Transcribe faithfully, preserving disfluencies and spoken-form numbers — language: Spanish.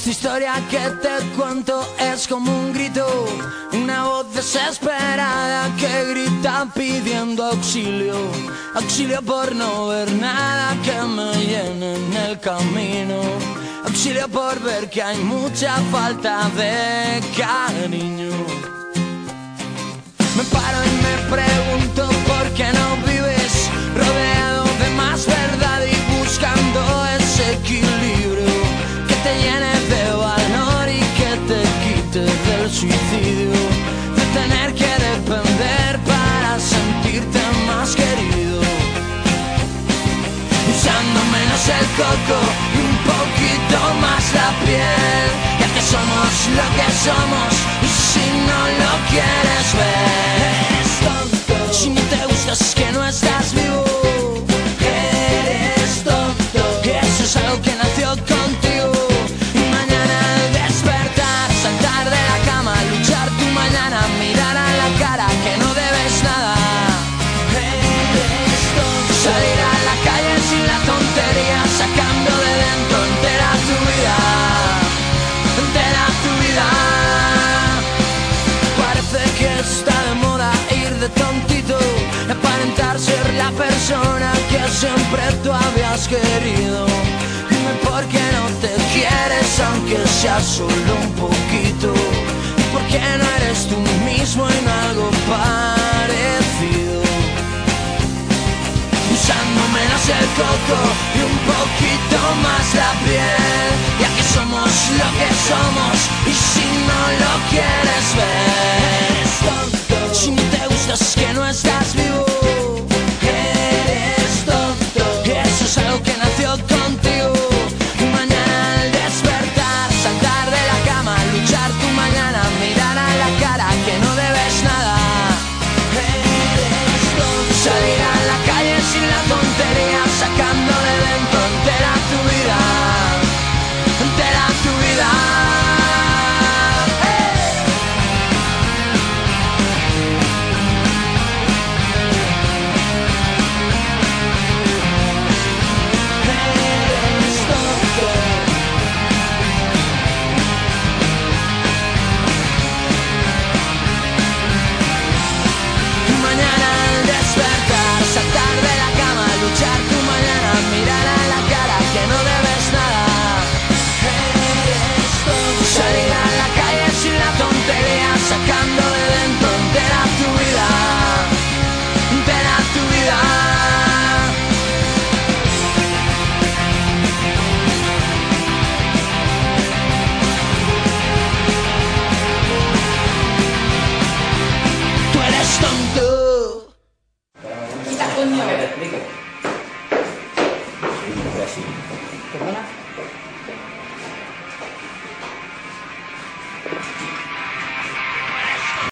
Esta historia que te cuento es como un grito, una voz desesperada que grita pidiendo auxilio, auxilio por no ver nada que me llene en el camino, auxilio por ver que hay mucha falta de cariño. Me paro y me pregunto por qué no vives rodeado de más verdad y buscando ese equilibrio que te llene de valor y que te quite del suicidio, de tener que depender para sentirte más querido, usando menos el coco y un poquito más la piel, ya que somos lo que somos y si no lo quieres ver, eres tonto. Si no te gustas es que no estás vivo, eres tonto. Eso es algo que nació contigo. Y mañana al despertar, saltar de la cama, luchar tu mañana, mirar a la cara que no debes nada, eres tonto. Salir a la calle sin la tontería, sacando de dentro entera tu vida, entera tu vida. Parece que está de moda ir de tontito, aparentar ser la persona que siempre tú habías querido. Dime por qué no te quieres aunque sea solo un poquito, y por qué no eres tú mismo en algo parecido, usando menos el coco y un poquito más la piel, ya que somos lo que somos y si no lo quieres ver, eres tonto. Si no te gustas es que no estás vivo, eres tonto. Eso es algo que nació contigo. Y mañana al despertar, saltar de la cama, luchar tu mañana, mirar a la cara que no debes nada, eres tonto. Salir a la calle sin la tontería, sacando de dentro entera tu vida, entera tu vida. Sacando de dentro entera tu vida, entera tu vida. Tú eres tonto. Quita, coño. Que te explique.